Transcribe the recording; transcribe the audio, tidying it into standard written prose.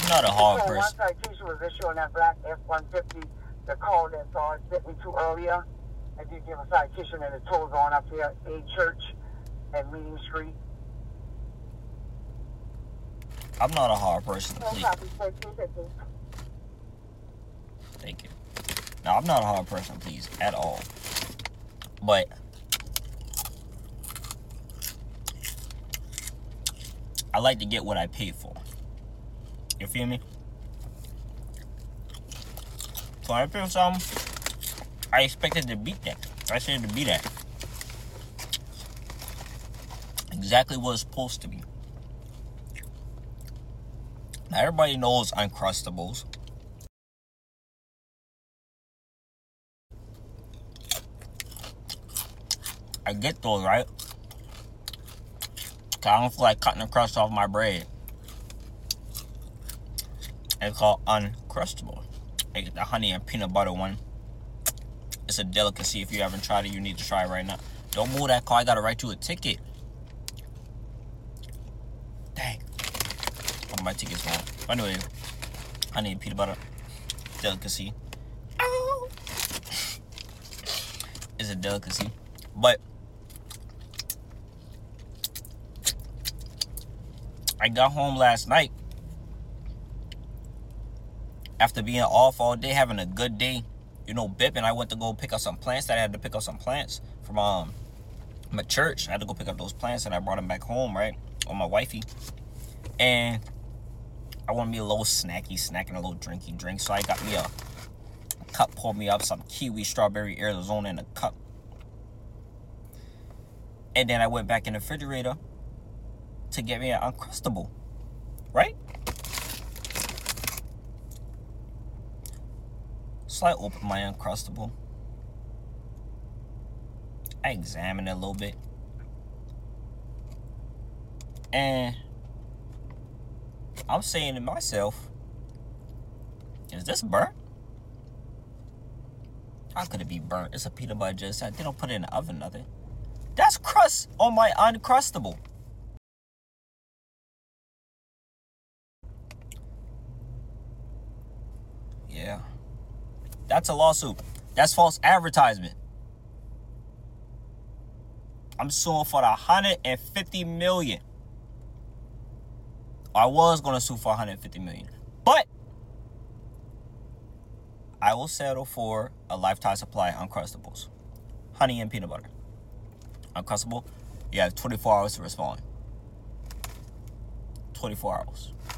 not a hard One person. citation was issued on that black F-150. The call that Sarge sent me to earlier. I did give a citation and the tolls on up here at A Church and Meeting Street. I'm not a hard person, please. Thank you. No, I'm not a hard person, please, at all. But I like to get what I paid for. You feel me? So I feel something, I expected to beat that. I expected to be that. Exactly what it's supposed to be. Now everybody knows Uncrustables. I get those, right? Cause I don't feel like cutting the crust off my bread. It's called Uncrustable. I get the honey and peanut butter one. It's a delicacy. If you haven't tried it, you need to try it right now. Don't move that car. I gotta write you a ticket. Dang. One of my tickets wrong. Anyway, honey and peanut butter delicacy. It's a delicacy. But I got home last night after being off all day, having a good day, you know, bipping. I went to go pick up some plants that I had to pick up some plants from my church. I had to go pick up those plants and I brought them back home, right, on my wifey. And I wanted me a little snacking a little drinky drink. So I got me a cup, poured me up some kiwi strawberry Arizona in a cup. And then I went back in the refrigerator to get me an Uncrustable, right? So I opened my Uncrustable. I examined it a little bit. And I'm saying to myself, is this burnt? How could it be burnt? It's a peanut butter just they don't put it in the oven, nothing. That's crust on my Uncrustable. Yeah. That's a lawsuit. That's false advertisement. I'm suing for the $150 million. I was going to sue for $150 million. But I will settle for a lifetime supply of Uncrustables. Honey and peanut butter. Uncrustable, you have 24 hours to respond. 24 hours.